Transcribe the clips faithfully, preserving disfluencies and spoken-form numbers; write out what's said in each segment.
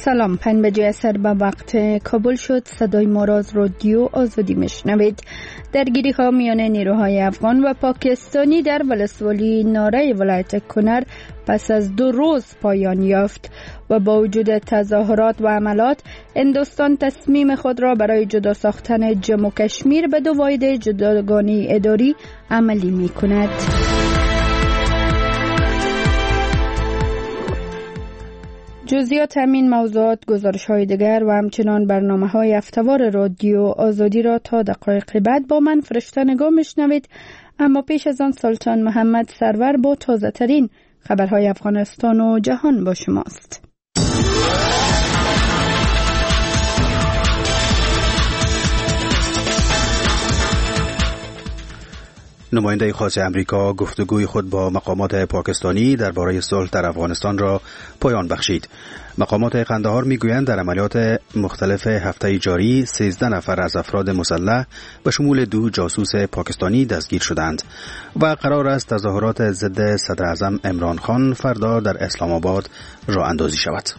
سلام، پنج بجه اثر به وقت کابل شد. صدای ما را از رادیو آزادی میشنوید. درگیری ها میان نیروهای افغان و پاکستانی در ولسوالی ناره ولایت کنر پس از دو روز پایان یافت و با وجود تظاهرات و حملات هندوستان تصمیم خود را برای جدا ساختن جموں و کشمیر به دو واحد جداگانه اداری عملی می کند. جزئیات همین موضوعات، گزارش های دیگر و همچنان برنامه های هفته‌وار رادیو آزادی را تا دقایق بعد با من فرشته نگاه میشنوید. اما پیش از آن سلطان محمد سرور با تازه ترین خبرهای افغانستان و جهان با شماست. نماینده خاص امریکا گفتگوی خود با مقامات پاکستانی درباره صلح در افغانستان را پایان بخشید. مقامات قندهار میگویند در عملیات مختلف هفته جاری سیزده نفر از افراد مسلح به شمول دو جاسوس پاکستانی دستگیر شدند و قرار است تظاهرات ضد صدر اعظم عمران خان فردا در اسلام آباد راه اندازی شود.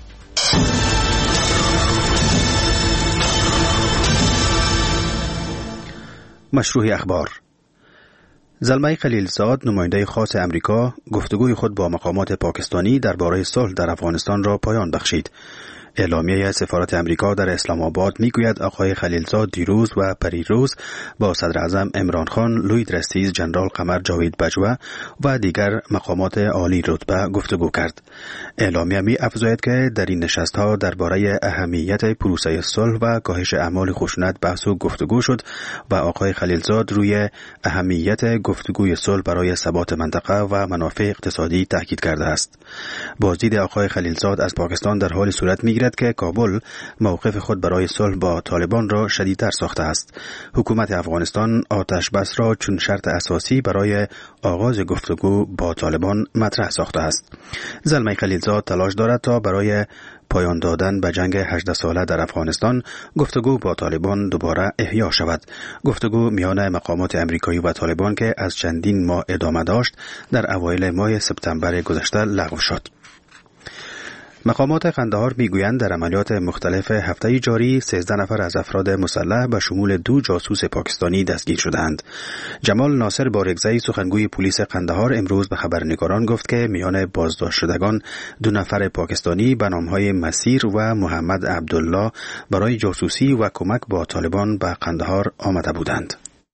مشروع اخبار. زلمه خلیلزاد نماینده خاص امریکا گفتگوی خود با مقامات پاکستانی درباره صلح در افغانستان را پایان بخشید. اعلامیه سفارت امریکا در اسلام آباد میگوید آقای خلیلزاد دیروز و پریروز با صدر اعظم عمران خان، لوید رستیز، جنرال قمر جاوید بجوه و دیگر مقامات عالی رتبه گفتگو کرد. اعلامیه می افزاید که در این نشست‌ها درباره اهمیت پروسه صلح و کاهش اعمال خشونت بحث و گفتگو شد و آقای خلیلزاد روی اهمیت گفتگوی صلح برای ثبات منطقه و منافع اقتصادی تاکید کرده است. بازدید آقای خلیلزاد از پاکستان در حال صورت می‌گیرد که کابل موقف خود برای صلح با طالبان را شدیدتر ساخته است. حکومت افغانستان آتش بس را چون شرط اساسی برای آغاز گفتگو با طالبان مطرح ساخته است. زلمه خلیلزاد تلاش دارد تا برای پایان دادن به جنگ هجده ساله در افغانستان گفتگو با طالبان دوباره احیا شود. گفتگو میان مقامات امریکایی و طالبان که از چندین ماه ادامه داشت در اوایل ماه سپتامبر گذشته لغو شد. مقامات قندهار میگویند در عملیات مختلف هفته جاری سیزده نفر از افراد مسلح به شمول دو جاسوس پاکستانی دستگیر شدند. جمال ناصر بارگزئی سخنگوی پلیس قندهار امروز به خبرنگاران گفت که میان بازداشت شدگان دو نفر پاکستانی به نامهای مسیر و محمد عبدالله برای جاسوسی و کمک با طالبان به قندهار آمده بودند.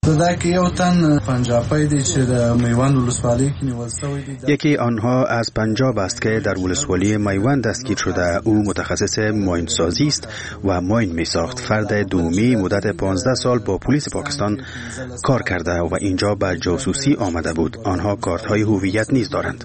یکی آنها از پنجاب است که در ولسوالی میوند دستگیر شده. او متخصص ماین سازی است و ماین می ساخت. فرد دومی مدت پانزده سال با پلیس پاکستان کار کرده و اینجا به جاسوسی آمده بود. آنها کارت های هویت نیز دارند.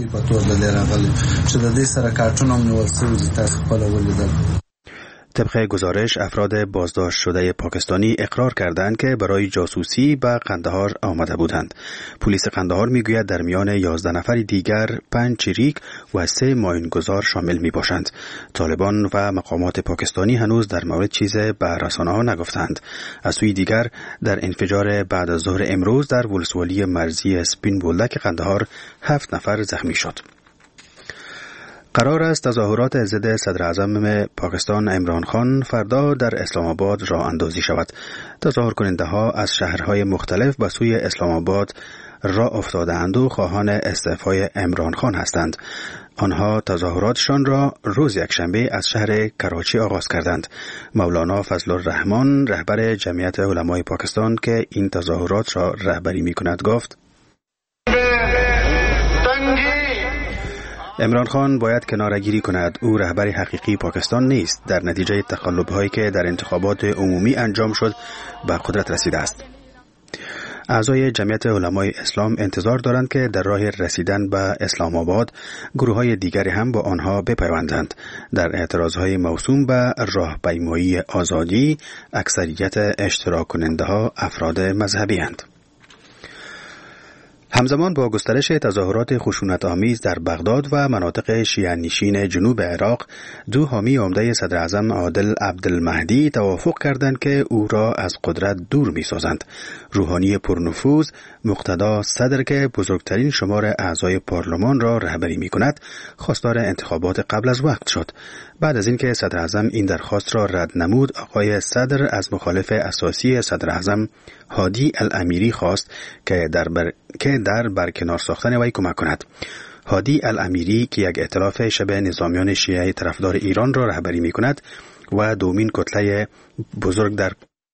طبق گزارش افراد بازداشت شده پاکستانی اقرار کردند که برای جاسوسی به قندهار آمده بودند. پلیس قندهار میگوید در میان یازده نفر دیگر پنج چریک و سه ماینگذار شامل می باشند. طالبان و مقامات پاکستانی هنوز در مورد چیز به رسانه‌ها نگفتند. از سوی دیگر در انفجار بعد از ظهر امروز در ولسوالی مرزی سپین بولدک قندهار هفت نفر زخمی شد. قرار است تظاهرات ضد صدر اعظم پاکستان عمران خان فردا در اسلام آباد راه اندازی شود. تظاهر کننده ها از شهرهای مختلف به سوی اسلام آباد راه افتاده‌اند و خواهان استعفای عمران خان هستند. آنها تظاهراتشان را روز یکشنبه از شهر کراچی آغاز کردند. مولانا فضل الرحمن رهبر جمعیت علمای پاکستان که این تظاهرات را رهبری می‌کند گفت: عمران خان باید کناره‌گیری کند. او رهبر حقیقی پاکستان نیست. در نتیجه تقلب‌هایی که در انتخابات عمومی انجام شد به قدرت رسیده است. اعضای جمعیت علمای اسلام انتظار دارند که در راه رسیدن به اسلام آباد گروه‌های دیگری هم با آنها بپیوندند. در اعتراضهای موسوم به راهپیمایی آزادی اکثریت اشتراک کننده ها افراد مذهبی اند. همزمان با گسترش تظاهرات خشونت‌آمیز در بغداد و مناطق شیعه‌نشین جنوب عراق، دو حامی عمده صدر اعظم عادل عبدالمهدی توافق کردند که او را از قدرت دور می‌سازند. روحانی پرنفوذ مقتدا صدر که بزرگترین شمار اعضای پارلمان را رهبری می‌کند، خواستار انتخابات قبل از وقت شد. بعد از اینکه صدر اعظم این درخواست را رد نمود، آقای صدر از مخالف اساسی صدر اعظم هادی الامیری خواست که در بر... که در برکنار ساختن وی کمک کند. هادی الامیری که یک ائتلاف شبه نظامیان شیعه طرفدار ایران را رهبری می کند و دومین کتله بزرگ در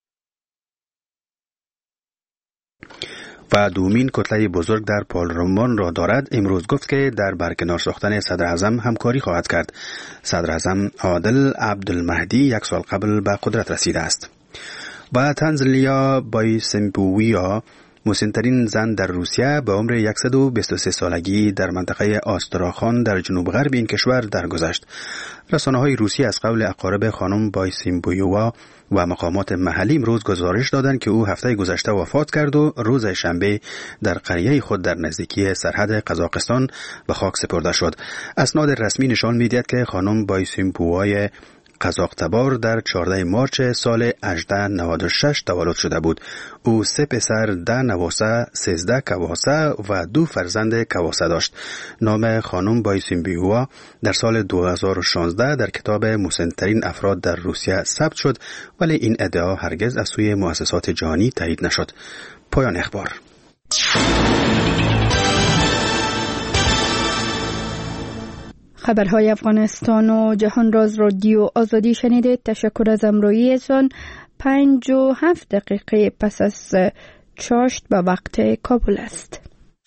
و دومین کتله بزرگ در پارلمان را دارد، امروز گفت که در برکنار ساختن صدر اعظم همکاری خواهد کرد. صدر اعظم عادل عبدالمهدی یک سال قبل به قدرت رسیده است. و تنزلیا بایسمپوویا، مسن‌ترین زن در روسیه، به عمر صد و بیست و سه سالگی در منطقه آستراخان در جنوب غرب این کشور درگذشت. رسانه‌های روسی از قول اقارب خانم بایسمپوویا و مقامات محلی امروز گزارش دادند که او هفته گذشته وفات کرد و روز شنبه در قریه خود در نزدیکی سرحد قزاقستان به خاک سپرده شد. اسناد رسمی نشان می‌دهد که خانم بایسمپوویا قزاق‌تبار در چهاردهم مارس سال هجده نود و شش تولد شده بود. او سه پسر، ده نواسه، سیزده کواسه و دو فرزند کواسه داشت. نام خانم بایسمپوویا در سال دو هزار و شانزده در کتاب مسن‌ترین افراد در روسیه ثبت شد، ولی این ادعا هرگز از سوی مؤسسات جهانی تایید نشد. پایان اخبار. خبرهای افغانستان و جهان راز رادیو آزادی شنیدید. تشکر از همراهیتان. پنج و هفت دقیقه پس از چاشت به وقت کابل است.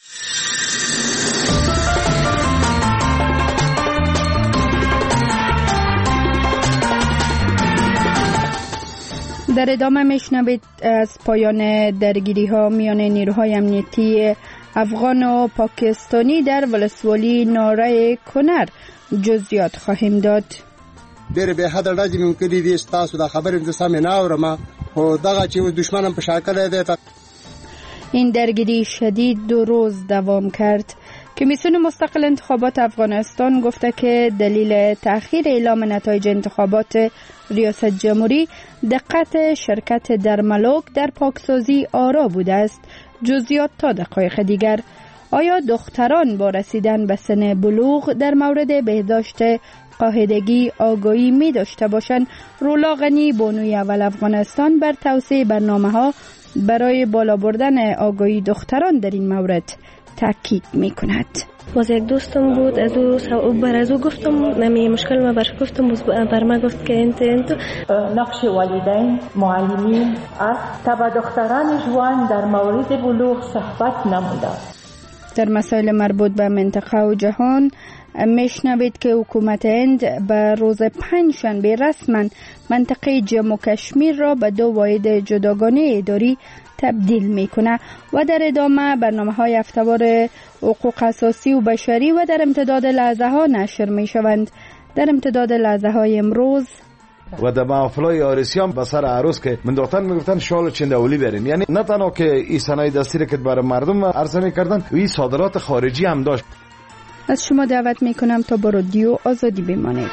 در ادامه میشنوید از پایان درگیری ها میان نیروهای امنیتی افغان و پاکستانی در ولسوالی ناره کنر جزئیات خواهیم داد. ډېر به حد راځي ممکن دي تاسو دا خبرې د سم نه اورم خو دغه چې دشمنم په شاکله دی. این درگیری شدید دو روز دوام کرد. کمیسیون مستقل انتخابات افغانستان گفته که دلیل تأخیر اعلام نتایج انتخابات ریاست جمهوری دقت شرکت درملوک در پاکسازی آرا بوده است. جزئیات تا دقایق دیگر. آیا دختران با رسیدن به سن بلوغ در مورد بهداشت قاعدگی آگاهی می داشته باشند؟ رولا غنی، بانوی اول افغانستان، بر توسعه برنامه ها برای بالا بردن آگاهی دختران در این مورد تاکید می کند. باز یک دوستم بود، از او بر از او گفتم نمی مشکل ما برش گفتم، بر ما گفت که انت انت نقش والدین معلمین است تا با دختران جوان در مورد بلوغ صحبت نمودند. در مسائل مربوط به منطقه و جهان میشنوید که حکومت هند به روز پنجشنبه رسما منطقه جموں و کشمیر را به دو واحد جداگانه اداری تبدیل میکنه. و در ادامه برنامه های هفته‌وار حقوق اساسی و بشری و در امتداد لحظه ها نشر می شوند. در امتداد لحظه های امروز و در محفلای عروسیان به سر عروس که من دختر میگفتن شال چندولی برین، یعنی نه تنها که این صنایع دستی که برای مردم عرضه میکردن، این صادرات خارجی هم داشت. از شما دعوت میکنم تا با رادیو آزادی بمانید.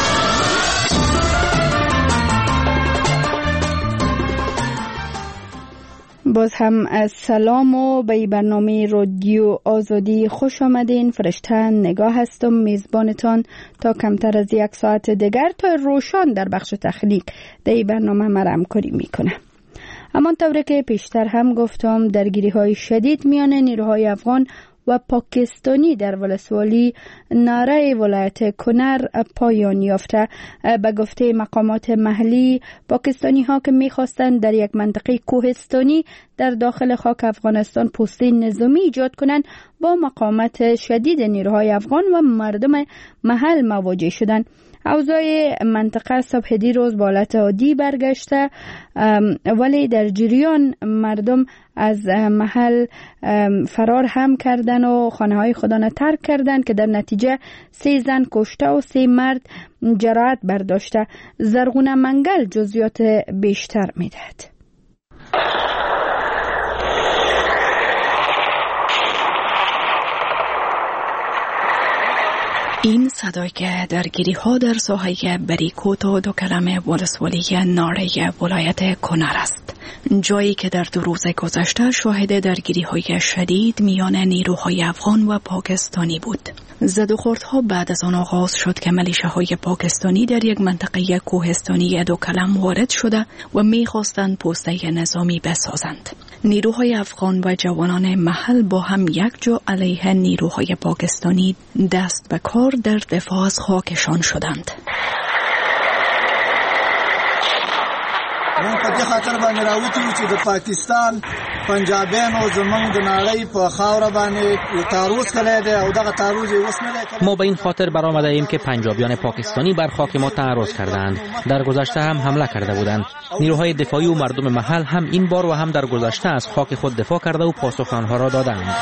باز هم از سلام و به برنامه رادیو آزادی خوش آمدین. فرشته نگاه هستم، میزبانتان تا کمتر از یک ساعت دیگر تا روشان در بخش تخلیق در برنامه مرا همکاری میکنه. اما طوری که پیشتر هم گفتم، درگیری های شدید میان نیروهای افغان و پاکستانی در ولسوالی ناره ولایت کنر پایان یافته. به گفته مقامات محلی، پاکستانی ها که میخواستند در یک منطقه کوهستانی در داخل خاک افغانستان پوسته نظامی ایجاد کنند، با مقاومت شدید نیروهای افغان و مردم محل مواجه شدند. اوضاع منطقه صبح دیروز به حالت عادی برگشته، ولی در جریان مردم از محل فرار هم کردن و خانه های خودانه ترک کردند که در نتیجه سه زن کشته و سه مرد جراحت برداشته. زرغونه منگل جزئیات بیشتر میدهد. این صدای که درگیری ها در ساحه بریکوت و دو کلمه ولسوالی ناره ولایت کنر است. جایی که در دو روز گذشته شاهد درگیری های شدید میان نیروهای افغان و پاکستانی بود. زد و خوردها بعد از آن آغاز شد که ملیشه‌های پاکستانی در یک منطقه کوهستانی دو کلم وارد شده و می‌خواستند پوسته نظامی بسازند. نیروهای افغان و جوانان محل با هم یک جا علیه نیروهای پاکستانی دست به کار در دفاع از خاکشان شدند. من په دې خاطر باندې راوتی چې د پاکستان پنجابیانو زمونږ د نړۍ په خاور باندې تعرض کړی دی او دغه تعرض یې اوس نه دی. ما به این خاطر برآمده ایم که پنجابیان پاکستانی بر خاک ما تعرض کردند. در گذشته هم حمله کرده بودند. نیروهای دفاعی و مردم محل هم این بار و هم در گذشته از خاک خود دفاع کرده و پاسخ آنها را دادند.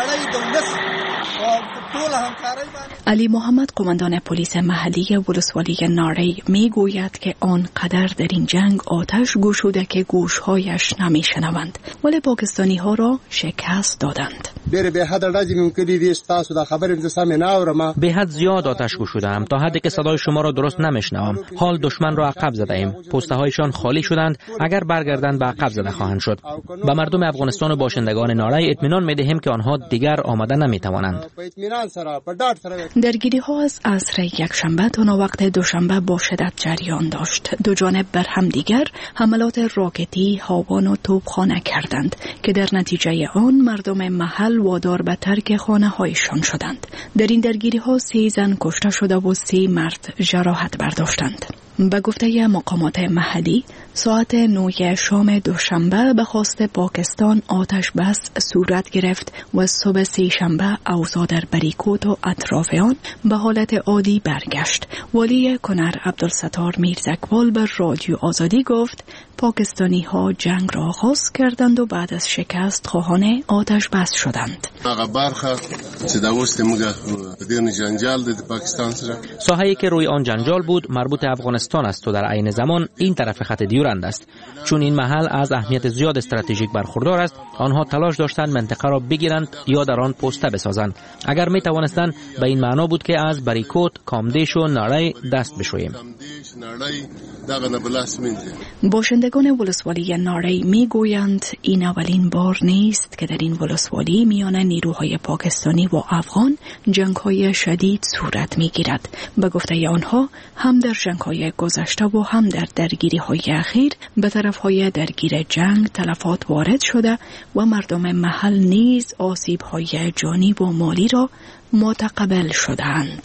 علی محمد قماندان پلیس محلی ولسوالی ناری می گوید که آنقدر در این جنگ آتش گشوده که گوشهایش نمی شنوند، ولی پاکستانی ها را شکست دادند. به حد زیاد آتش گشودم تا حدی که صدای شما را درست نمیشنوم. حال دشمن را عقب زده ایم. پسته هایشان خالی شدند. اگر برگردند به عقب زده خواهند شد. به مردم افغانستان و باشندگان ناری اطمینان میدهیم که آنها دیگر آمده نمیتوانند. درگیری ها از عصر یکشنبه تا وقت دوشنبه با شدت جریان داشت. دو جانب بر هم دیگر حملات راکتی، هاوان و توپخانه کردند که در نتیجه آن مردم محل وادار به ترک خانه هایشان شدند. در این درگیری ها سه زن کشته شده و سه مرد جراحت برداشتند. به گفته مقامات محلی ساعت نه شام دوشنبه به خواست پاکستان آتش بس صورت گرفت و صبح سه شنبه اوضاع در بریکوت و اطراف آن به حالت عادی برگشت. والی کنر عبدالستار میرزاقبال به رادیو آزادی گفت پاکستانی ها جنگ را آغاز کردند و بعد از شکست خواهان آتش بس شدند. ساحه‌ای که روی آن جنجال بود مربوط افغانستان است و در عین زمان این طرف خط دیورند است. چون این محل از اهمیت زیاد استراتژیک برخوردار است، آنها تلاش داشتند منطقه را بگیرند یا در آن پوسته بسازند. اگر می توانستند به این معنا بود که از بریکوت، کامدیش و ناری دست بشوییم. باشندگان ولسوالی ناری می گویند این اولین بار نیست که در این ولسوالی میان نیروهای پاکستانی و افغان جنگ‌های شدید صورت می‌گیرد. به گفته آنها هم در جنگ‌های گذشته و هم در درگیری‌های اخیر به طرف‌های درگیر جنگ تلفات وارد شده و مردم محل نیز آسیب‌های جانی و مالی را متقبل شدند.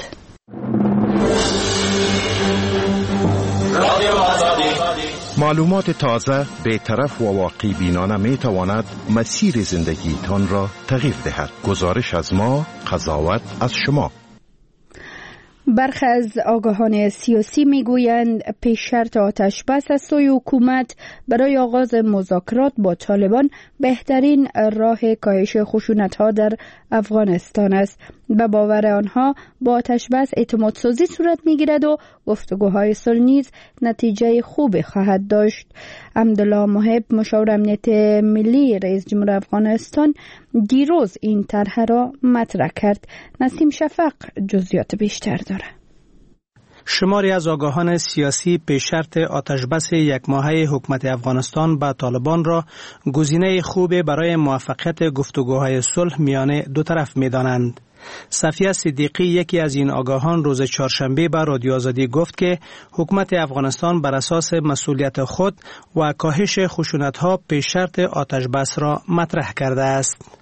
معلومات تازه به طرف و واقع بینانه می تواند مسیر زندگی تان را تغییر دهد. گزارش از ما، قضاوت از شما. برخی از آگاهان سیاسی میگویند پیش شرط آتش بس از سوی حکومت برای آغاز مذاکرات با طالبان بهترین راه کاهش خشونت‌ها در افغانستان است. به باور آنها با آتش بس اعتماد سازی صورت میگیرد و گفتگوهای صلح نیز نتیجه خوبی خواهد داشت. حمدالله محب مشاور امنیت ملی رئیس جمهور افغانستان دیروز این طرح را مطرح کرد. نسیم شفق جزئیات بیشتر داره. شماری از آگاهان سیاسی پیش شرط آتش بس یک ماهه حکومت افغانستان با طالبان را گزینه خوبی برای موفقیت گفتگوهای صلح میان دو طرف می‌دانند. صفیه صدیقی یکی از این آگاهان روز چهارشنبه به رادیو آزادی گفت که حکومت افغانستان بر اساس مسئولیت خود و کاهش خشونت‌ها پیش شرط آتش بس را مطرح کرده است.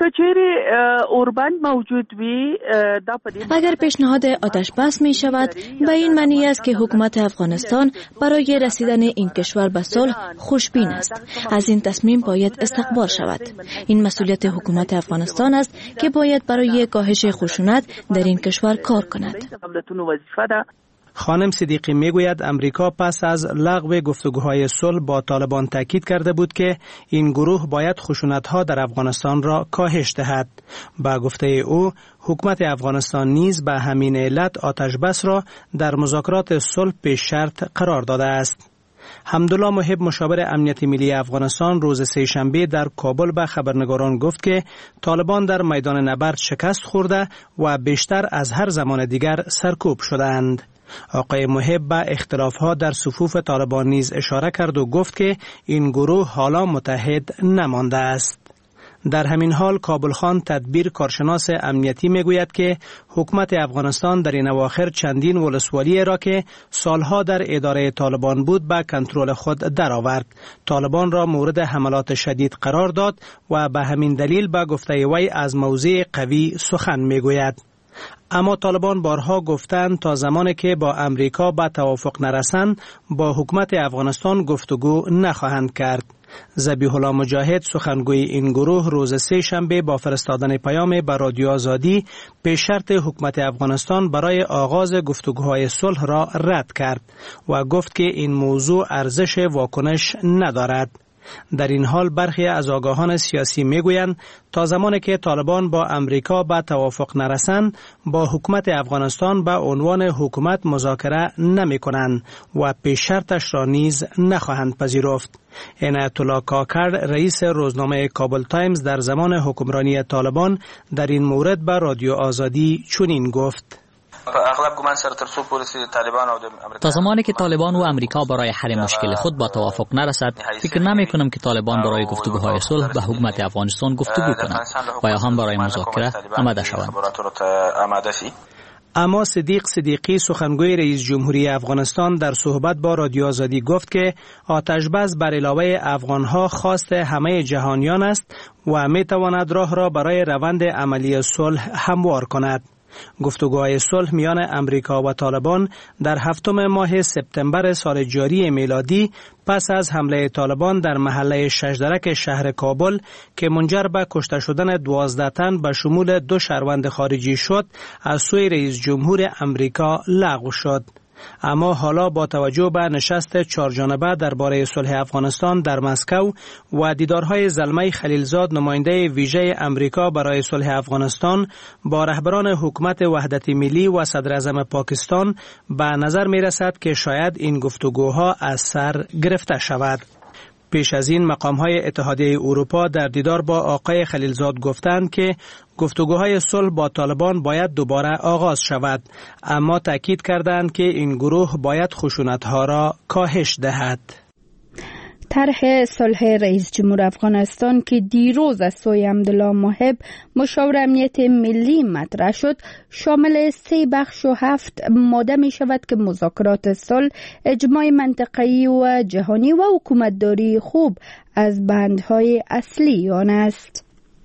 اگر پیشنهاد آتش بس می شود به این معنی است که حکومت افغانستان برای رسیدن این کشور به صلح خوشبین است. از این تصمیم باید استقبال شود. این مسئولیت حکومت افغانستان است که باید برای کاهش خشونت در این کشور کار کند. خانم صدیقی میگوید امریکا پس از لغو گفتگوهای صلح با طالبان تاکید کرده بود که این گروه باید خشونت‌ها در افغانستان را کاهش دهد. با گفته او حکومت افغانستان نیز به همین علت آتش بس را در مذاکرات صلح پیش شرط قرار داده است. حمدالله محب مشاور امنیت ملی افغانستان روز سه شنبه در کابل به خبرنگاران گفت که طالبان در میدان نبرد شکست خورده و بیشتر از هر زمان دیگر سرکوب شدند. آقای محب به اختلافات در صفوف طالبان نیز اشاره کرد و گفت که این گروه حالا متحد نمانده است. در همین حال کابل خان تدبیر کارشناس امنیتی میگوید که حکومت افغانستان در این اواخر چندین ولسوالی را که سالها در اداره طالبان بود به کنترل خود درآورد. طالبان را مورد حملات شدید قرار داد و به همین دلیل به گفته وی از موضع قوی سخن میگوید. اما طالبان بارها گفتند تا زمانی که با امریکا به توافق نرسند با حکومت افغانستان گفتگو نخواهند کرد. ذبیح الله مجاهد سخنگوی این گروه روز سه شنبه با فرستادن پیام به رادیو آزادی به شرط حکومت افغانستان برای آغاز گفتگوهای صلح را رد کرد و گفت که این موضوع ارزش واکنش ندارد. در این حال برخی از آگاهان سیاسی میگویند تا زمانی که طالبان با امریکا به توافق نرسند با حکومت افغانستان به عنوان حکومت مذاکره نمی کنند و پیش شرطش را نیز نخواهند پذیرفت. عنایت الله کاکر رئیس روزنامه کابل تایمز در زمان حکمرانی طالبان در این مورد به رادیو آزادی چنین گفت: تا زمانی که طالبان و امریکا برای حل مشکل خود با توافق نرسد، فکر نمی کنم که طالبان برای گفتگوهای صلح به حکومت افغانستان گفتگو کنند و یا هم برای مذاکره آماده شوند. اما صدیق صدیقی سخنگوی رئیس جمهوری افغانستان در صحبت با رادیو آزادی گفت که آتش‌بس بر علاوه افغانها خواست همه جهانیان است و می تواند راه را برای روند عملی صلح هموار کند. گفتگوهای صلح میان امریکا و طالبان در هفتم ماه سپتامبر سال جاری میلادی پس از حمله طالبان در محله ششدرک شهر کابل که منجر به کشته شدن دوازده تن به شمول دو شهروند خارجی شد از سوی رئیس جمهور امریکا لغو شد. اما حالا با توجه به نشست چهارجانبه درباره صلح افغانستان در مسکو و دیدارهای زلمه خلیلزاد نماینده ویژه امریکا برای صلح افغانستان با رهبران حکومت وحدت ملی و صدر اعظم پاکستان به نظر می رسد که شاید این گفتگوها از سر گرفته شود. پیش از این مقام‌های اتحادیه اروپا در دیدار با آقای خلیلزاد گفتند که گفتگوهای صلح با طالبان باید دوباره آغاز شود، اما تاکید کردند که این گروه باید خشونت‌ها را کاهش دهد. طرح صلح رئیس جمهور افغانستان که دیروز از سوی حمدالله محب مشاور امنیت ملی مطرح شد شامل سه بخش و هفت ماده می شود که مذاکرات صلح، اجماع منطقه‌ای و جهانی و حکومتداری خوب از بندهای اصلی آن است.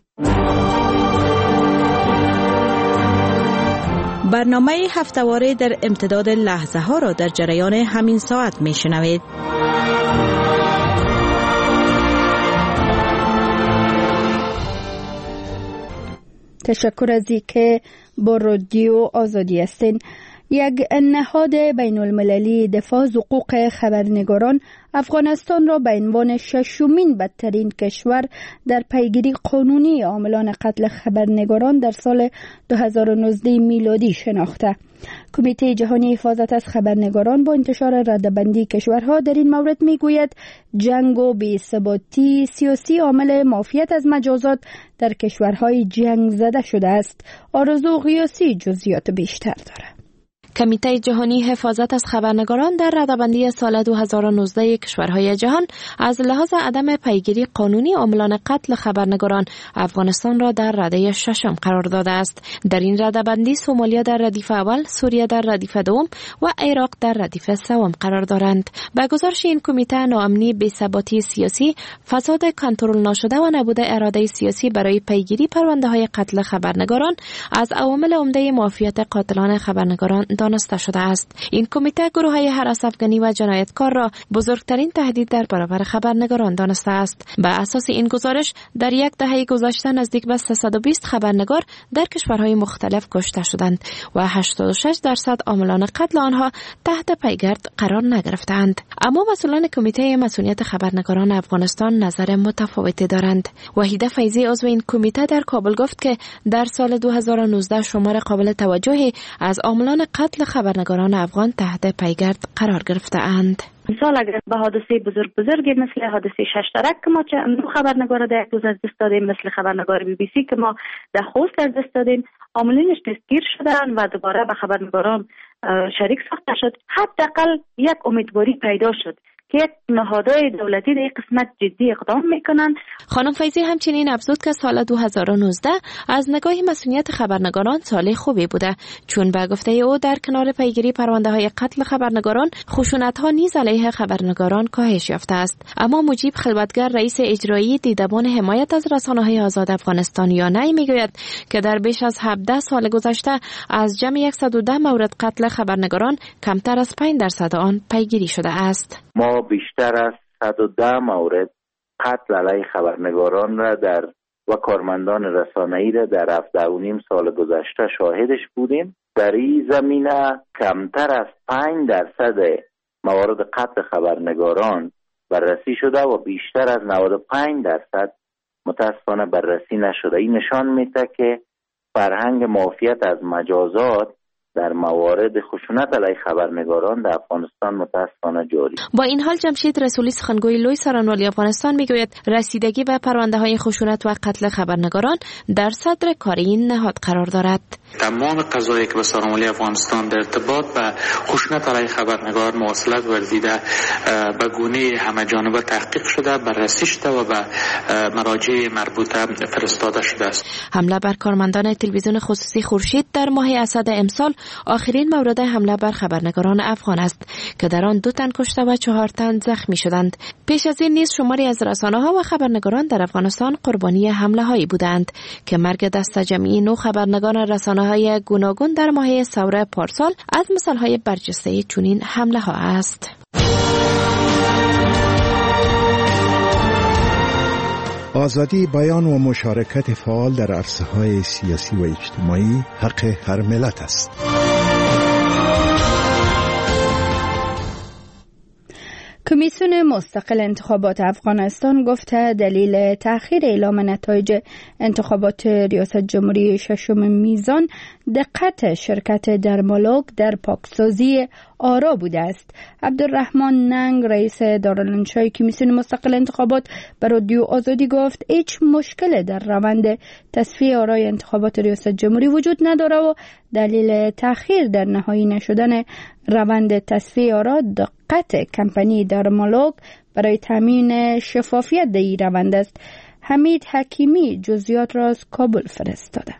برنامه هفته‌واره در امتداد لحظه ها را در جریان همین ساعت می شنوید. تشکر از اینکه با رادیو آزادی هستین. یک نهاد بین المللی دفاع از حقوق خبرنگاران افغانستان را به عنوان ششمین بدترین کشور در پیگیری قانونی عاملان قتل خبرنگاران در سال دو هزار و نوزده میلادی شناخته. کمیته جهانی حفاظت از خبرنگاران با انتشار رده‌بندی کشورها در این مورد میگوید جنگ و بی‌ثباتی سیاسی عامل معافیت از مجازات در کشورهای جنگ زده شده است. آرزو قیاسی جزئیات بیشتر دارد. کمیته جهانی حفاظت از خبرنگاران در رده‌بندی سال دو هزار و نوزده کشورهای جهان از لحاظ عدم پیگیری قانونی عاملان قتل خبرنگاران افغانستان را در رده ششم قرار داده است. در این رده‌بندی سومالیا در ردیف اول، سوریه در ردیف دوم و عراق در ردیف سوم قرار دارند. به گزارش این کمیته، ناامنی، بی‌ثباتی سیاسی، فساد کنترل نشده و نبود اراده سیاسی برای پیگیری پرونده‌های قتل خبرنگاران از عوامل عمده معافیت قاتلان خبرنگاران دانسته شده است. این کمیته گروه‌های هراس افغانی و جنایتکار را بزرگترین تهدید در برابر خبرنگاران دانسته است. بر اساس این گزارش در یک دهه گذشته نزدیک به سیصد و بیست خبرنگار در کشورهای مختلف کشته شدند و هشتاد و شش درصد عاملان قتل آنها تحت پیگرد قرار نگرفتند. اما مسئولان کمیته مسئولیت خبرنگاران افغانستان نظر متفاوتی دارند. وحیده فیضی عضو این کمیته در کابل گفت که در سال دو هزار و نوزده شمار قابل توجهی از عاملان قتل خبرنگاران افغان تحت پیگرد قرار گرفته اند. مثال اگر به حادثه بزرگ بزرگی مثل حادثه ششترک که ما نو خبرنگار در یک روز از دست دادیم، مثل خبرنگار بی بی سی که ما در خوست از دست دادیم، عاملینش دستگیر شدن و دوباره به خبرنگاران شریک ساخته شد. حداقل یک امیدواری پیدا شد که یک نهادهای دولتی در این قسمت جدی اقدام میکنن. خانم فیضی همچنین افزود که سال دو هزار و نوزده از نگاه مسئولیت خبرنگاران سال خوبی بوده، چون به گفته او در کنار پیگیری پرونده های قتل خبرنگاران، خشونت ها نیز علیه خبرنگاران کاهش یافته است. اما مجیب خلوتگر، رئیس اجرایی دیدبان حمایت از رسانه های آزاد افغانستان یانه، میگوید که در بیش از هفده سال گذشته از جمع صد و ده مورد قتل خبرنگاران کمتر از پنج درصد آن پیگیری شده است. ما بیشتر از صد و ده مورد قتل علیه خبرنگاران را در و کارمندان رسانه‌ای را در هفده و نیم سال گذشته شاهدش بودیم. در این زمینه کمتر از پنج درصد موارد قتل خبرنگاران بررسی شده و بیشتر از نود و پنج درصد متاسفانه بررسی نشده. این نشان میده که فرهنگ معافیت از مجازات در موارد خشونت علیه خبرنگاران در افغانستان متاسفانه جاری. با این حال جمشید رسولی، سخنگوی لوی سرانوالی افغانستان، میگوید رسیدگی به پرونده های خشونت و قتل خبرنگاران در صدر کار این نهاد قرار دارد. تمام قضایی که به سرانوالی افغانستان در ارتباط به خشونت علیه خبرنگار مواصلت ورزیده به گونه همه جانبه تحقیق شده، بررسی شده و به مراجع مربوطه فرستاده شده است. حمله بر کارمندان تلویزیون خصوصی خورشید در ماه اسد امسال آخرین مورد حمله بر خبرنگاران افغان است که در آن دو تن کشته و چهار تن زخمی شدند. پیش از این نیز شماری از رسانه‌ها و خبرنگاران در افغانستان قربانی حمله هایی بودند که مرگ دست جمعی نو خبرنگاران رسانه‌های گوناگون در ماه ثوره پارسال از مثال‌های برجسته چنین حمله ها است. آزادی بیان و مشارکت فعال در عرصه‌های سیاسی و اجتماعی حق هر ملت است. کمیسیون مستقل انتخابات افغانستان گفته دلیل تأخیر اعلام نتایج انتخابات ریاست جمهوری ششم میزان دقت شرکت درمالوگ در پاکسازی آرا بوده است. عبدالرحمن ننگ، رئیس دارالانشای کمیسیون مستقل انتخابات، به رادیو آزادی گفت هیچ مشکل در روند تصفیه آرای انتخابات ریاست جمهوری وجود نداره و دلیل تأخیر در نهایی نشدن روند تصفیه آرا دقت کمپانی درمالوگ برای تامین شفافیت در این روند است. حمید حکیمی جزئیات را از کابل فرستاده.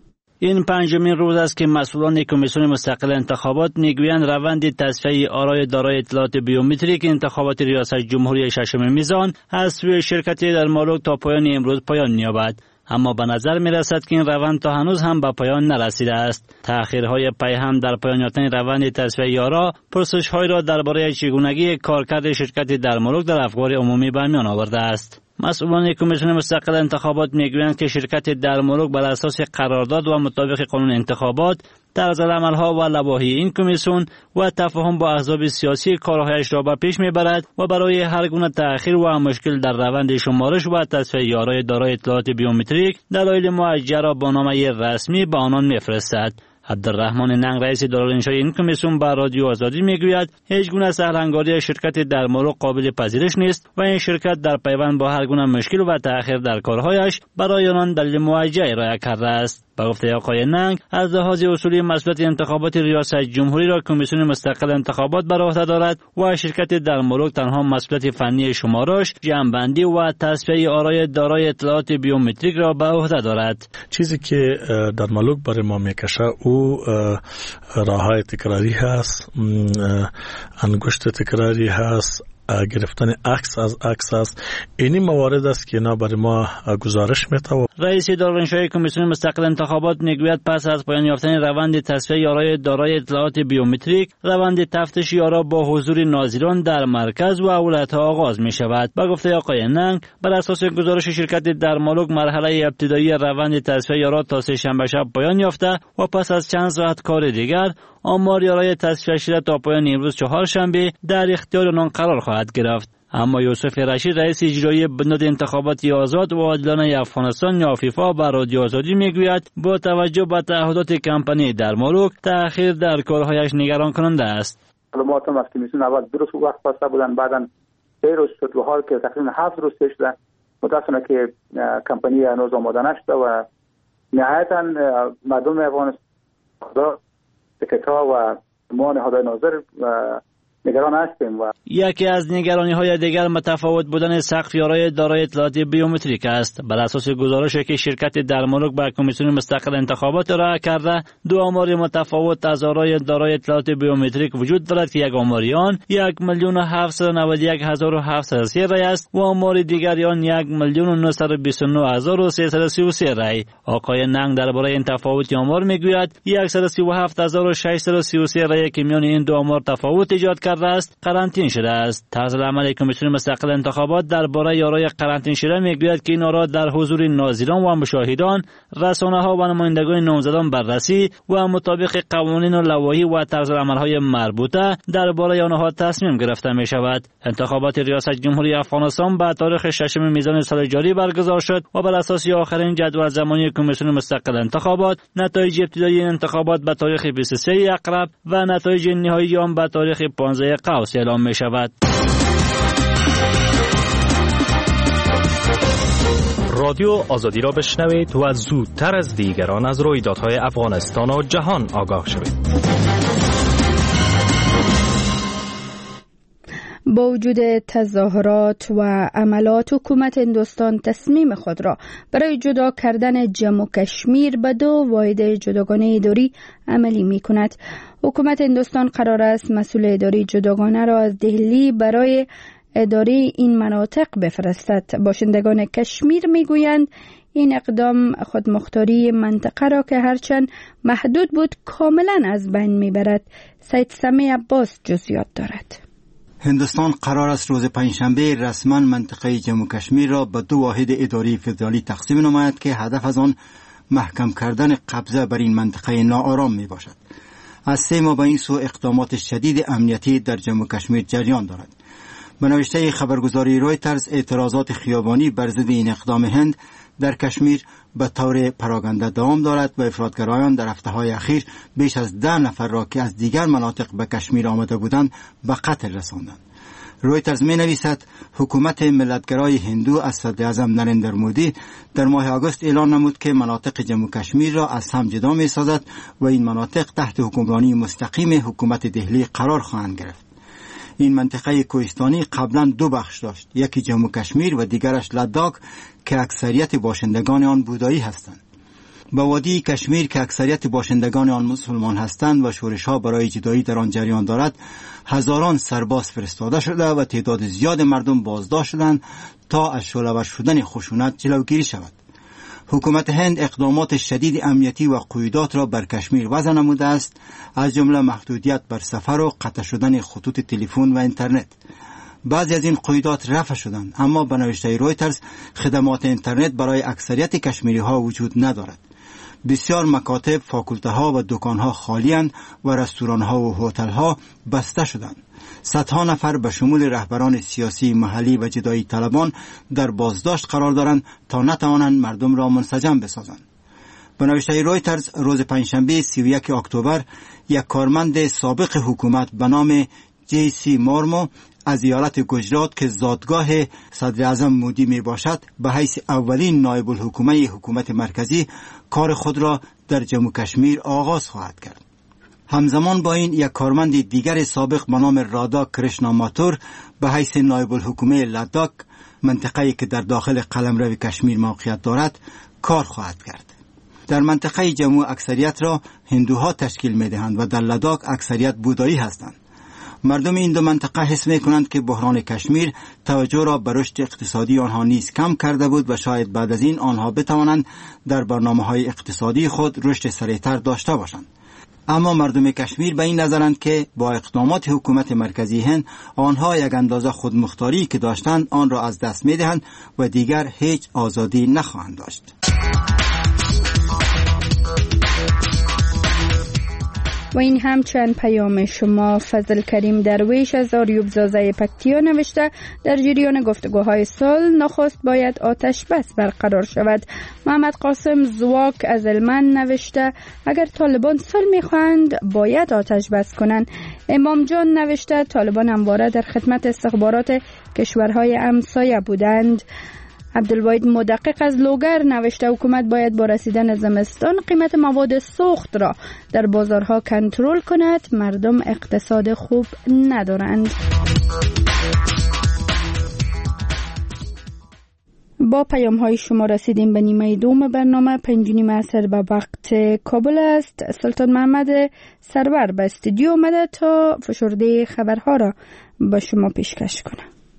این پنجمین روز است که مسئولان کمیسیون مستقل انتخابات میگویند روند تصفیه آرای دارای اطلاعات بیومتریک انتخابات ریاست جمهوری ششم میزان از سوی شرکت درمالوگ تا پایان امروز پایان می‌یابد. اما به نظر می رسد که این روند تا هنوز هم به پایان نرسیده است. تأخیرهای پیهم در پایان یافتن روند تصفیه آرا پرسش‌هایی را درباره چگونگی کارکرد شرکت درمالوگ در افکار عمومی به میان آورده است. مسئولان کمیسیون مستقل انتخابات میگویند که شرکت درمالوگ بر اساس قرارداد و مطابق قانون انتخابات طرزالعمل‌ها و لوایح این کمیسیون و تفاهم با احزاب سیاسی کارهایش را به پیش میبرد و برای هر گونه تأخیر و مشکل در روند شمارش و تصفیه آرای دارای اطلاعات بیومتریک دلایل معجزه را با نامه رسمی به آنان میفرستد. عبدالرحمن ننگ، رئیس دارالانشای این کمیسیون، به رادیو آزادی میگوید هیچ گونه سرهنگاری شرکت درمالوگ قابل پذیرش نیست و این شرکت در پیوند با هر گونه مشکل و تأخیر در کارهایش برای آنان دلیل موجه ارائه کرده است. به گفته آقای ننگ، از لحاظ اصولی مسئولیت انتخابات ریاست جمهوری را کمیسیون مستقل انتخابات بر عهده دارد و شرکت درمالوگ تنها مسئولیت فنی شمارش، جمع‌بندی و تصفیه آرای دارای اطلاعات بیومتریک را به عهده دارد. چیزی که درمالوگ برای ما میکشه او راههای تکراری هست، انگشت تکراری هست، گرفتن عکس از عکس است. اینی موارد است که اینا برای ما گزارش میده. رئیس دارالانشای کمیسیون مستقل انتخابات میگوید پس از پایان یافتن روند تصفیه آرای دارای اطلاعات بیومتریک، روند تفتیش آرا با حضور ناظران در مرکز و ولایت‌ها آغاز می شود. با گفته آقای ننگ، بر اساس گزارش شرکت درمالوگ مرحله ابتدایی روند تصفیه آرا تا سه شنبه شب پایان یافته و پس از چند ساعت کار دیگر آمار آرای تصفیه شده تا پایان امروز چهارشنبه در اختیار آنان قرار خواهد گرفت. اما یوسف رشید، رئیس اجرایی بنیاد انتخاباتی آزاد و عادلانه افغانستان یا فیفا، به رادیو آزادی میگوید با توجه به تعهدات کمپانی درمالوگ تأخیر در کارهایش نگران کننده است. معلومات هم از کمیسیون اول دو روز وقت خواسته بودن، بعدا سه روز شد و حال که تقریبا هفت روز پیش شده. متاسفانه که کمپانی هنوز آماده نشده و نهایتا مردم افغانستان سکرترها و ما نهادهای ناظر نگران هستیم. و یکی از نگرانی های دیگر متفاوت بودن سقف یارای دارای اطلاعات بیومتریک است. بر اساس گزارشی که شرکت درمالوک به کمیسیون مستقل انتخابات ارائه کرده، دو آمار متفاوت از آرای دارای اطلاعات بیومتریک وجود دارد که یک آماری آن یک میلیون و هفتصد و نود و یک هزار و هفتصد و سه رای است و آمار دیگری آن یک میلیون و نهصد و بیست و نه هزار و سیصد و سی و سه رای. آقای ننگ درباره این تفاوت آمار میگوید صد و سی و هفت هزار و ششصد و سی و سه رای که میان این دو آمار تفاوت ایجاد کرده است قرنطینه شده است. طرز عمل کمیسیون مستقل انتخابات درباره یارای قرنطینه شده میگوید که این آرا در حضور ناظران و مشاهدان، رسانه‌ها و نمایندگان نامزدان بررسی و مطابق قوانین و لوایح و طرز عمل‌های مربوطه درباره آنها تصمیم گرفته می شود. انتخابات ریاست جمهوری افغانستان به تاریخ ششم میزان سال جاری برگزار شد و بر اساس آخرین جدول زمانی کمیسیون مستقل انتخابات، نتایج ابتدایی انتخابات به تاریخ بیست و سه اقرب و نتایج نهایی آن به تاریخ پانزده قوس اعلام می شود. رادیو آزادی را بشنوید و زودتر از دیگران از رویدادهای افغانستان و جهان آگاه شوید. با وجود تظاهرات و عملات، حکومت هندوستان تصمیم خود را برای جدا کردن جموں و کشمیر به دو واحد جداگانه اداری عملی می کند. حکومت هندوستان قرار است مسئول اداری جداگانه را از دهلی برای اداره این مناطق بفرستد. باشندگان کشمیر می گویند این اقدام خودمختاری منطقه را که هرچند محدود بود کاملا از بین می برد. سید سمی عباس جزئیات دارد. هندوستان قرار است روز پنجشنبه رسما منطقه جموں و کشمیر را به دو واحد اداری فدرالی تقسیم نماید که هدف از آن محکم کردن قبضه بر این منطقه ناآرام می باشد. از سه ماه به این سو اقدامات شدید امنیتی در جموں و کشمیر جریان دارد. به نوشته خبرگزاری رویترز، اعتراضات خیابانی بر ضد این اقدام هند در کشمیر به طور پراگنده دوام دارد و افراطگرایان در هفته‌های اخیر بیش از ده نفر را که از دیگر مناطق به کشمیر آمده بودند به قتل رساندند. رویترز می نویسد حکومت ملتگرای هندو از صدر اعظم نریندر مودی در ماه آگوست اعلان نمود که مناطق جموں و کشمیر را از هم جدا می سازد و این مناطق تحت حکمرانی مستقیم حکومت دهلی قرار خواهند گرفت. این منطقه کوهستانی قبلا دو بخش داشت، یکی جموں و کشمیر و دیگرش لداک که اکثریت باشندگان آن بودایی هستند. با وادی کشمیر که اکثریت باشندگان آن مسلمان هستند و شورش‌ها برای جدایی در آن جریان دارد، هزاران سرباز فرستاده شده و تعداد زیاد مردم بازداشت شدند تا از شعله‌ور شدن خشونت جلوگیری شود. حکومت هند اقدامات شدید امنیتی و قیودات را بر کشمیر وضع نموده است، از جمله محدودیت بر سفر و قطع شدن خطوط تلفن و اینترنت. بعضی از این قیودات رفع شدند، اما به نوشته رویترز خدمات اینترنت برای اکثریت کشمیری ها وجود ندارد. بسیار مکاتب، فاکولته ها و دکان ها خالی‌اند و رستوران ها و هتل ها بسته شدند. صدها نفر به شمول رهبران سیاسی محلی و جدایی طلبان در بازداشت قرار دارند تا نتوانند مردم را منسجم بسازند. به نوشته رویترز، روز پنجشنبه سی و یک اکتبر یک کارمند سابق حکومت به نام جی سی مورمو از ایالت گجرات که زادگاه صدر اعظم مودی می باشد به حیث اولین نایب الحکومه حکومت مرکزی کار خود را در جموں و کشمیر آغاز خواهد کرد. همزمان با این یک کارمند دیگر سابق به نام رادا کرشنا ماتور به حیث نایب الحکومه لداک، منطقه‌ای که در داخل قلمرو کشمیر موقعیت دارد، کار خواهد کرد. در منطقه جموں اکثریت را هندوها تشکیل می دهند و در لداک اکثریت بودایی هستند. مردم این دو منطقه حس می کنند که بحران کشمیر توجه را به رشد اقتصادی آنها نیز کم کرده بود و شاید بعد از این آنها بتوانند در برنامه‌های اقتصادی خود رشد سریعتر داشته باشند. اما مردم کشمیر به این نظرند که با اقدامات حکومت مرکزی هند آنها یک اندازه خودمختاری که داشتند آن را از دست می دهند و دیگر هیچ آزادی نخواهند داشت. و این هم چند پیام شما. فضل کریم درویش از آریوب زازه پکتیا نوشته در جریان گفتگوهای صلح نخست باید آتش بس برقرار شود. محمد قاسم زواک از هلمند نوشته اگر طالبان صلح میخواهند باید آتش بس کنند. امام جان نوشته طالبان همواره در خدمت استخبارات کشورهای همسایه بودند. عبدالواحد مدقق از لوگر نوشته حکومت باید با رسیدن زمستان قیمت مواد سوخت را در بازارها کنترل کند، مردم اقتصاد خوب ندارند. با پیام های شما رسیدیم به نیمه دوم برنامه. پنج نیم عصر به وقت کابل است. سلطان محمد سرور به استودیو آمده تا فشرده خبرها را به شما پیشکش کنه.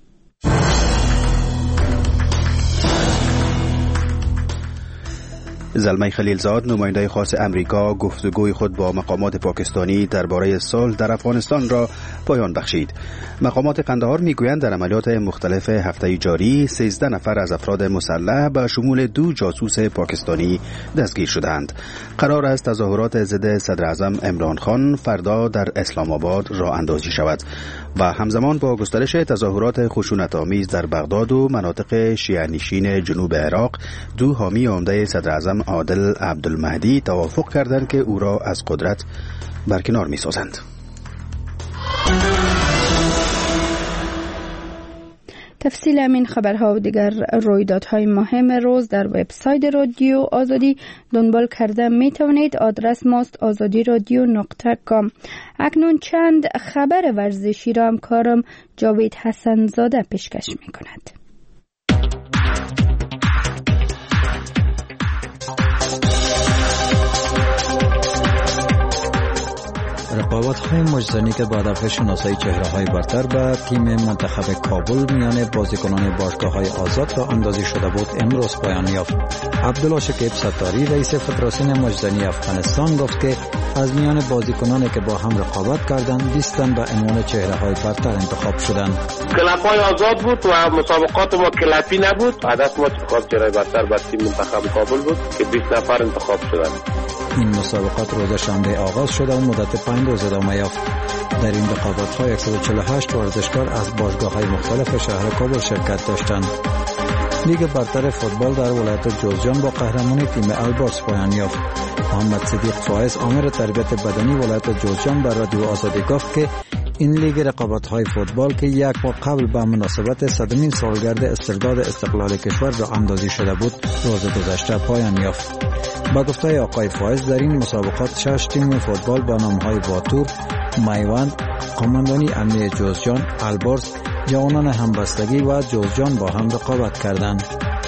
زلمه خلیلزاد نماینده خاص امریکا گفتگوی خود با مقامات پاکستانی درباره صلح در افغانستان را پایان بخشید. مقامات قندهار میگویند در عملیات مختلف هفته جاری سیزده نفر از افراد مسلح به شمول دو جاسوس پاکستانی دستگیر شدند. قرار است تظاهرات ضد صدر اعظم عمران خان فردا در اسلام آباد راه اندازی شود و همزمان با گسترش تظاهرات خشونت‌آمیز در بغداد و مناطق شیعه‌نشین جنوب عراق، دو حامی عمده صدر اعظم عادل عبدالمهدی توافق کردند که او را از قدرت برکنار می‌سازند. تفصیل همین خبرها و دیگر رویدادهای مهم روز در وبسایت رادیو آزادی دنبال کرده می توانید. آدرس ماست آزادی رادیو نقطه کام. اکنون چند خبر ورزشی را همکارم جاوید حسن زاده پیشکش می کند. رقابت‌های مجزنی که با هدف شناسایی چهره‌های برتر به تیم منتخب کابل میان بازیکنان باشگاه‌های آزاد را اندازی شده بود امروز پایان یافت. عبدالله شکیب ستاری رئیس فدراسیون مجزنی افغانستان گفت که از میان بازیکنانی که با هم رقابت کردند بیست تن به عنوان چهره‌های برتر انتخاب شدند. کلپ‌های آزاد بود و مسابقات ما کلپی نبود. هدف ما انتخاب چهره برتر به تیم منتخب کابل بود که بیست نفر انتخاب شدند. این مسابقات روز شنبه آغاز شده و مدت پنج روز ادامه یافت. در این رقابت‌ها صد و چهل و هشت ورزشکار از باشگاه‌های مختلف شهر کابل شرکت داشتند. لیگ برتر فوتبال در ولایت جوزجان با قهرمانی تیم البرز پایان یافت. محمد صدیق فائز آمر تربیت بدنی ولایت جوزجان بر رادیو آزادی گفت که این لیگ رقابت‌های فوتبال که یک ماه قبل به مناسبت صدمین سالگرد استرداد استقلال کشور را اندازی شده بود روز گذشته پایان یافت. با گفته آقای فائز در این مسابقات شش تیم فوتبال با نام‌های باتور، میوند، قماندانی امنی جوزجان، البرز، جوانان همبستگی و جوزجان با هم رقابت کردند.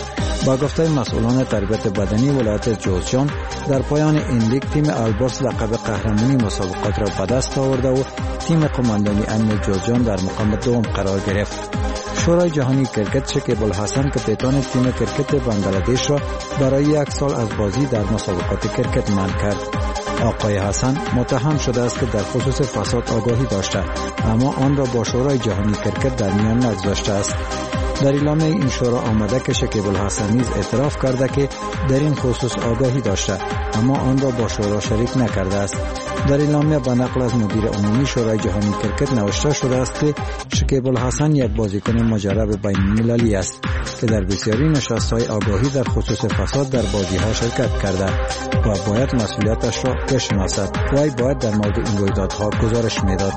با گفته مسئولان تربیت بدنی ولایت جوزجان در پایان این لیگ تیم البرز لقب قهرمانی مسابقات را به دست آورده و تیم قماندانی امنی جوزجان در مقام دوم قرار گرفت. شورای جهانی کرکت شکیب الحسن کاپیتان تیم کرکت بنگلادش را برای یک سال از بازی در مسابقات کرکت منع کرد. آقای حسن متهم شده است که در خصوص فساد آگاهی داشته، اما آن را با شورای جهانی کرکت در میان نگذاشته است. در اعلام این شورا آمده که شکیب الحسن نیز اعتراف کرده که در این خصوص آگاهی داشته، اما آن را با شورا شریک نکرده است. در اعلامیه به نقل از مدیر عمومی شورای جهانی کرکت نوشته شده است که شکیب الحسن یک بازیکن مجرب بین المللی است که در بسیاری نشست‌های آگاهی در خصوص فساد در بازی‌ها شرکت کرده و باید مسئولیتش را بشناسد. وی باید در مورد این رویدادها گزارش می‌داد.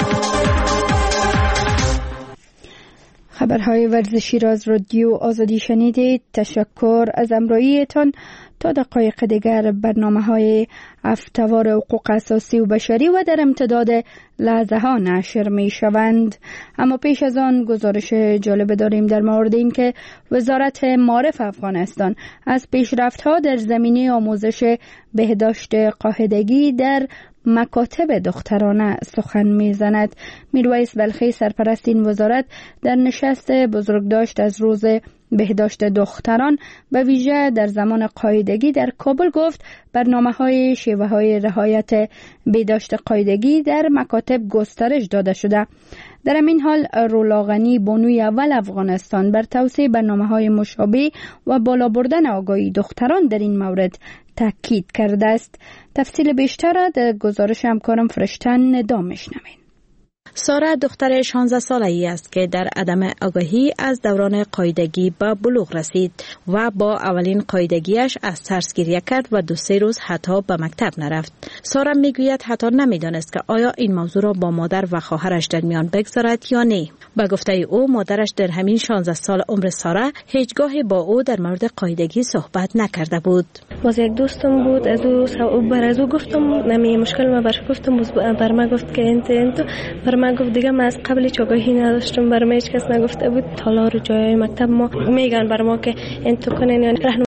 خبرهای ورزشی را از رادیو آزادی شنیدید. تشکر از همراهیتان. تا دقایق دیگر برنامه‌های هفته‌وار حقوق اساسی و بشری و در امتداد لحظه ها نشر می شوند. اما پیش از آن گزارش جالب داریم در مورد اینکه وزارت معارف افغانستان از پیشرفت‌ها در زمینه آموزش بهداشت قاعدگی در مکاتب دخترانه سخن می‌زند. میرویس بلخی سرپرست این وزارت در نشست بزرگداشت از روز بهداشت دختران به ویژه در زمان قاعدگی در کابل گفت برنامه‌های شیوه‌های رعایت بهداشت قاعدگی در مکاتب گسترش داده شده. در این حال رولاغنی بانوی اول افغانستان بر توسعه برنامه‌های مشابه و بالا بردن آگاهی دختران در این مورد تاکید کرده است. تفصیل بیشتر در گزارش همکارم فرشتن ندا میشنوید. ساره دختر شانزده ساله ای است که در عدم آگاهی از دوران قاعدگی به بلوغ رسید و با اولین قاعدگیش از ترس گریه کرد و دو سه روز حتی به مکتب نرفت. ساره میگوید حتی نمیدانست که آیا این موضوع را با مادر و خواهرش در میان بگذارد یا نه. به گفته او مادرش در همین شانزده سال عمر ساره هیچگاه با او در مورد قاعدگی صحبت نکرده بود. باز یک دوستم بود، از او بر از او گفتم نمی مشکل ما برش گفتم، بر ما گفت که انت انت بر ما گفت دیگه ما از قبل چگاهی نداشتم، بر ما هیچ کس نگفته بود. حالا رو جای مکتب ما میگن بر ما که انتو کنین یا